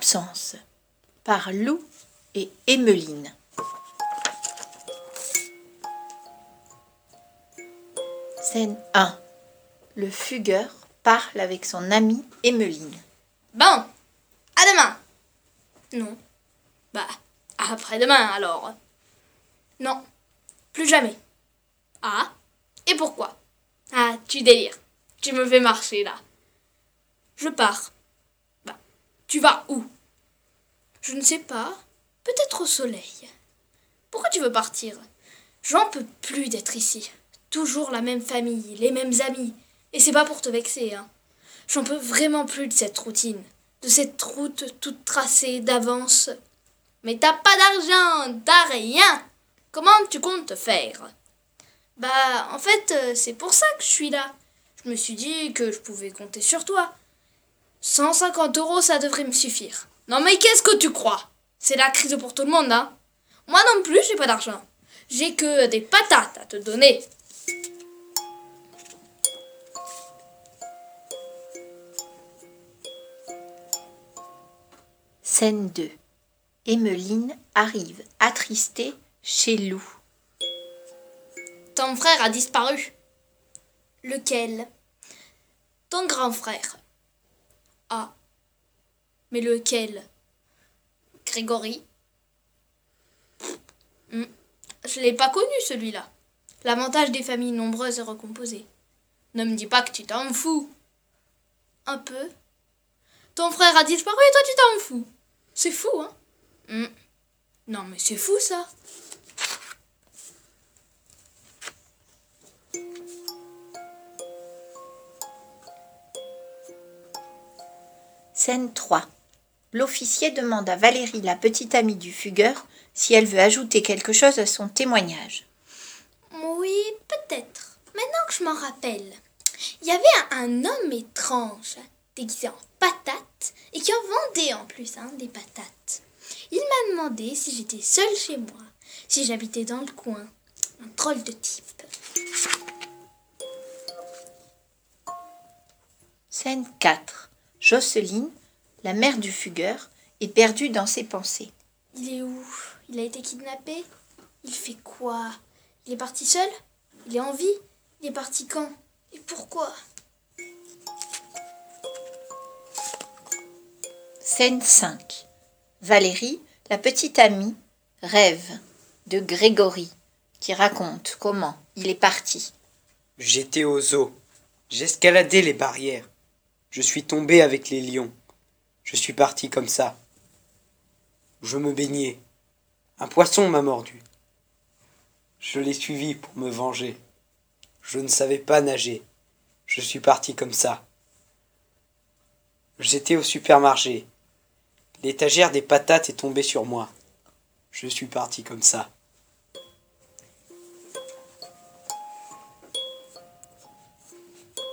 L'absence par Lou et Emmeline. Scène 1. Le fugueur parle avec son amie Emmeline. Bon, à demain. Non. Bah, à après-demain alors. Non, plus jamais. Ah, et pourquoi? Ah, tu délires. Tu me fais marcher là. Je pars. Bah, tu vas où? Je ne sais pas. Peut-être au soleil. Pourquoi tu veux partir? J'en peux plus d'être ici. Toujours la même famille, les mêmes amis. Et c'est pas pour te vexer, hein. J'en peux vraiment plus de cette routine. De cette route toute tracée d'avance. Mais t'as pas d'argent, t'as rien. Comment tu comptes te faire? Bah, en fait, c'est pour ça que je suis là. Je me suis dit que je pouvais compter sur toi. 150 €, ça devrait me suffire. Non mais qu'est-ce que tu crois? C'est la crise pour tout le monde, hein. Moi non plus, j'ai pas d'argent. J'ai que des patates à te donner. Scène 2. Emmeline arrive attristée chez Lou. Ton frère a disparu. Lequel? Ton grand frère. Ah. Mais lequel? Grégory? Je l'ai pas connu celui-là. L'avantage des familles nombreuses et recomposées. Ne me dis pas que tu t'en fous. Un peu. Ton frère a disparu et toi tu t'en fous. C'est fou, hein? Non mais c'est fou ça. Scène 3. L'officier demande à Valérie, la petite amie du fugueur, si elle veut ajouter quelque chose à son témoignage. Oui, peut-être. Maintenant que je m'en rappelle. Il y avait un homme étrange, déguisé en patate, et qui en vendait en plus, des patates. Il m'a demandé si j'étais seule chez moi, si j'habitais dans le coin. Un drôle de type. Scène 4. Jocelyne, la mère du fugueur, est perdue dans ses pensées. Il est où? Il a été kidnappé? Il fait quoi? Il est parti seul? Il est en vie? Il est parti quand? Et pourquoi? Scène 5. Valérie, la petite amie, rêve de Grégory, qui raconte comment il est parti. J'étais au zoo. J'escaladais les barrières. Je suis tombé avec les lions. Je suis parti comme ça. Je me baignais. Un poisson m'a mordu. Je l'ai suivi pour me venger. Je ne savais pas nager. Je suis parti comme ça. J'étais au supermarché. L'étagère des patates est tombée sur moi. Je suis parti comme ça.